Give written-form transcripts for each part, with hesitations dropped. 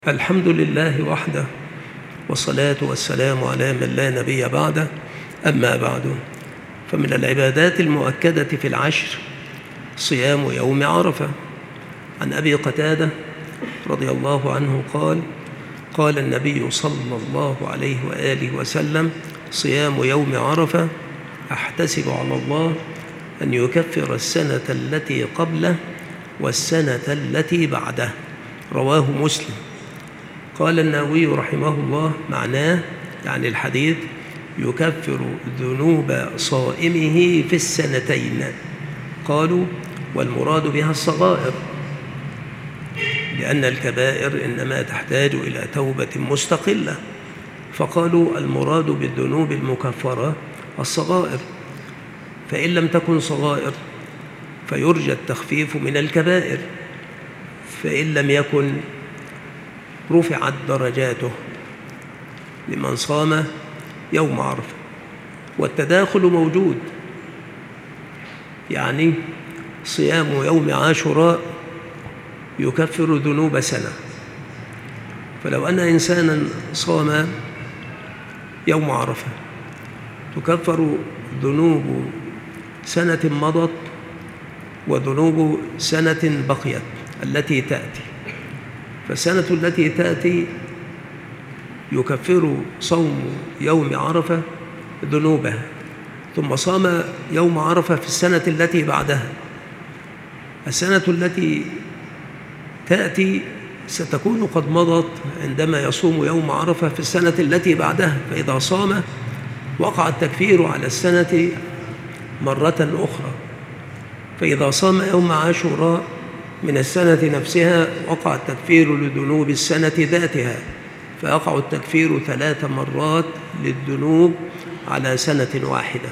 الحمد لله وحده، والصلاة والسلام على من لا نبي بعده. أما بعد، فمن العبادات المؤكدة في العشر صيام يوم عرفة. عن أبي قتادة رضي الله عنه قال: قال النبي صلى الله عليه وآله وسلم: صيام يوم عرفة أحتسب على الله أن يكفر السنة التي قبله والسنة التي بعده. رواه مسلم. قال النووي رحمه الله: معناه يعني الحديث يكفر ذنوب صائمه في السنتين. قالوا: والمراد بها الصغائر، لأن الكبائر إنما تحتاج إلى توبة مستقلة، فقالوا المراد بالذنوب المكفرة الصغائر، فإن لم تكن صغائر فيرجى التخفيف من الكبائر، فإن لم يكن رفعت درجاته لمن صام يوم عرفة. والتداخل موجود، يعني صيام يوم عاشوراء يكفر ذنوب سنة، فلو أن إنسانا صام يوم عرفة تكفر ذنوب سنة مضت وذنوب سنة بقيت التي تأتي. فالسنة التي تأتي يكفر صوم يوم عرفة ذنوبها، ثم صام يوم عرفة في السنة التي بعدها. السنة التي تأتي ستكون قد مضت عندما يصوم يوم عرفة في السنة التي بعدها، فإذا صام وقع التكفير على السنة مرة أخرى. فإذا صام يوم عاشوراء من السنة نفسها وقع التكفير لذنوب السنة ذاتها، فيقع التكفير 3 مرات للذنوب على سنة واحدة.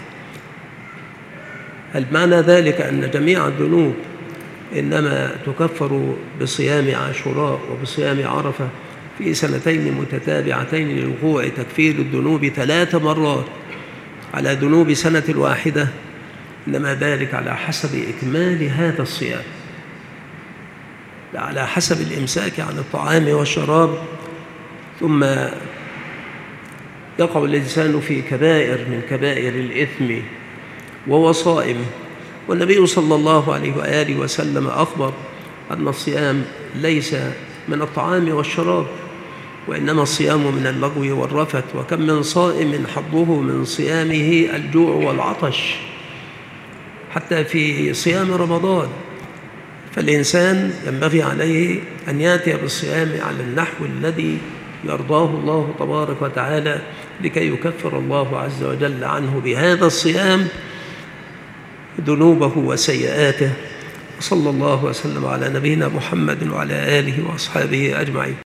هل معنى ذلك أن جميع الذنوب إنما تكفر بصيام عاشوراء وبصيام عرفة في سنتين متتابعتين لوقوع تكفير الذنوب 3 مرات على ذنوب سنة واحدة؟ إنما ذلك على حسب إكمال هذا الصيام، على حسب الإمساك عن الطعام والشراب، ثم يقع الإنسان في كبائر من كبائر الإثم وهو صائم. والنبي صلى الله عليه وآله وسلم أخبر أن الصيام ليس من الطعام والشراب، وإنما الصيام من اللغو والرفث. وكم من صائم حظه من صيامه الجوع والعطش، حتى في صيام رمضان. فالإنسان ينبغي عليه أن يأتي بالصيام على النحو الذي يرضاه الله تبارك وتعالى، لكي يكفر الله عز وجل عنه بهذا الصيام ذنوبه وسيئاته. صلى الله وسلم على نبينا محمد وعلى آله وأصحابه أجمعين.